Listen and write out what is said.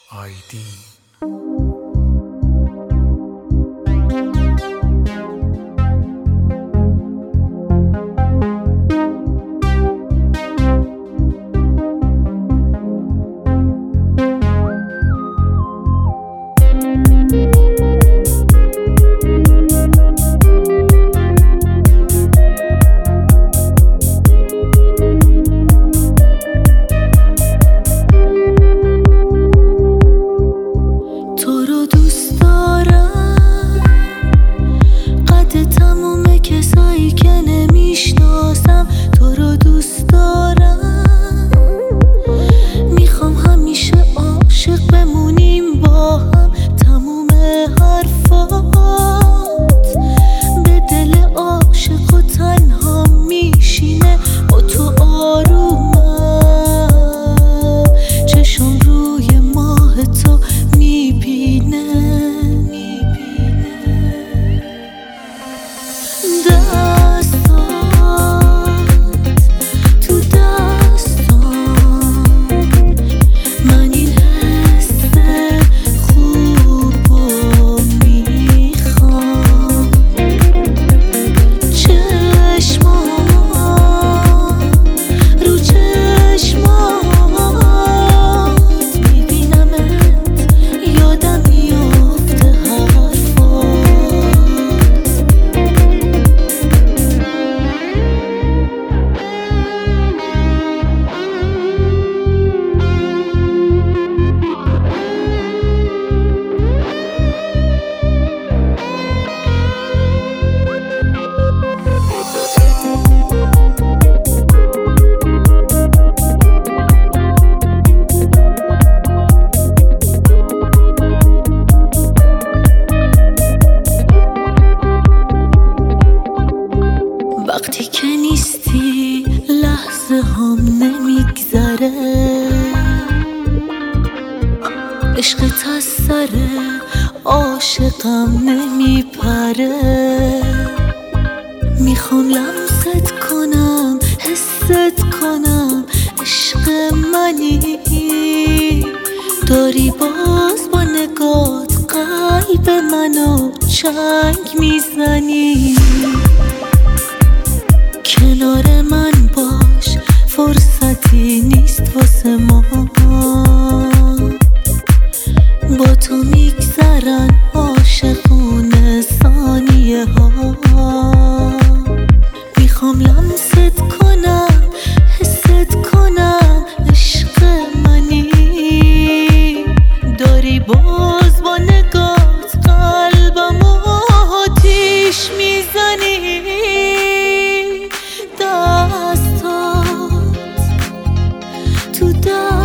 آیدین. وقتی که نیستی لحظه هم نمیگذره، عشقت از سر عاشقم نمیپره. میخوام لمست کنم، حست کنم عشق منی، داری باز با نگات قلب منو چنگ میزنی. کنار من باش، فرصتی نیست واسه ما، با تو میگذرن عاشقونه ثانیه ها. میخوام لمست کنم، حست کنم عشق منی، داری باز با نگات قلبم آتیش میزنی. دستات تو